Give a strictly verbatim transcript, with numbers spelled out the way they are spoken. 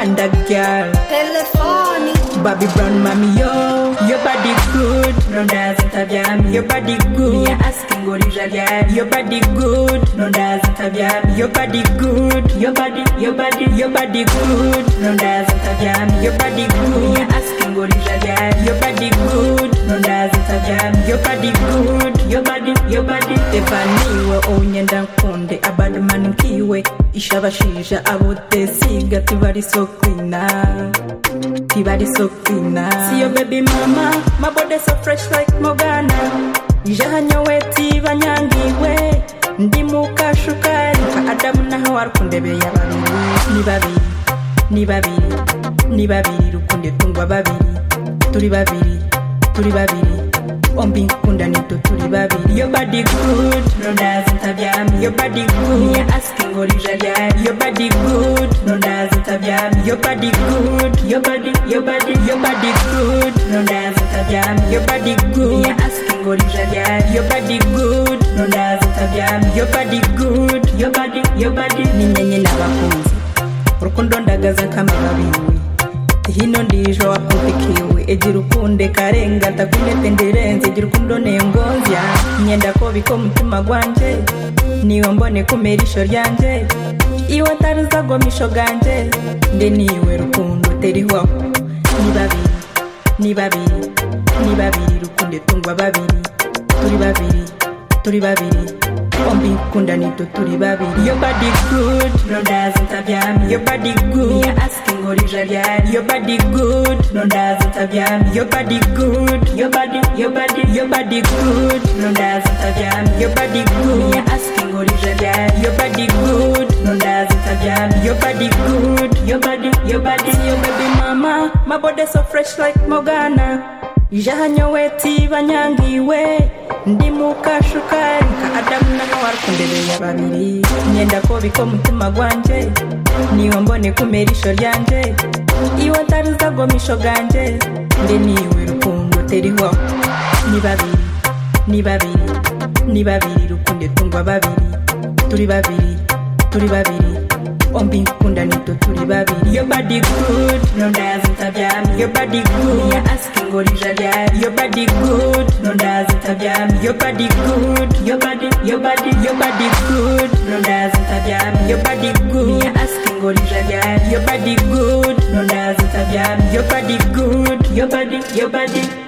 Rwanda girl. Telefoni Bobby Brown mami yo, your body good. Ronda zitabyami, your body good. Me asking what is that? Your body good. Ronda zitabyami, your body good. Your body, your body, your body good. Ronda zitabyami, your body good. Me asking what is that? Your body good. Ronda zitabyami, your body good. Your body, your body. Evaniwe onyenda nkunde abadman nkiwe ishabashisha abotesiga tibari so clean. Tibari so clean. See your baby mama, my body so fresh like Mogana. Jahanyowe tiba nyangiwe ndimuka shukari ka Adamu na Hawa rukundebe ya babiri ni babiri ni babiri ni babiri rukunde tungwa babiri turi babiri turi babiri ombi nkunda nito turi babiri. Your body good, Ronda zitabyami. Your body good, me asking what is that? Your body good, Ronda zitabyami. Your body good, your body, your body, your body good, Ronda zitabyami. Your body good, me asking what is that? Your body good, Ronda zitabyami. Your body good, your body, your body. Ni nyenye n'abakunzi urukundo ndagaza kama babiwe hino ndijo wakumpikiwe egira ukunde karenga takwinete ndirenze egira urukundo nengonzya nyenda ko biko mutima gwanje niwe mbone kumerisho ryanje iwe taruza gomisho ganje nde niwe rukundo teriho ni babiri ni babiri ni babiri rukunde tungwa babiri turi babiri turi babiri ombi nkunda nito turi babiri. Your body good, Ronda zitabyami. Your body good, me asking what is that? Your body good, Ronda zitabyami. Your body good, your body, your body, your body good, Ronda zitabyami. Your body good, me asking what is that? Your body good, Ronda zitabyami. Your body good, your body, your body. Your baby mama, my body so fresh like Mogana. Jahanyowe tiba nyangiwe ndimuka shukari ka Adamu na Hawa rukundebe ya babiri nyenda ko biko mutima gwanje niwe mbone kumerisho ryanje iwe taruza gomisho ganje nde niwe rukundo teriho ni babiri ni babiri ni babiri rukunde tungwa babiri turi babiri turi babiri ombi nkunda nito turi babiri. Your body good, Ronda zitabyami. Your body good, me asking what is that? Your body good, Ronda zitabyami. Your body good, your body, your body, your body good, Ronda zitabyami. Your body good, me asking what is that? Your body good, Ronda zitabyami. Your body good, your body, your body.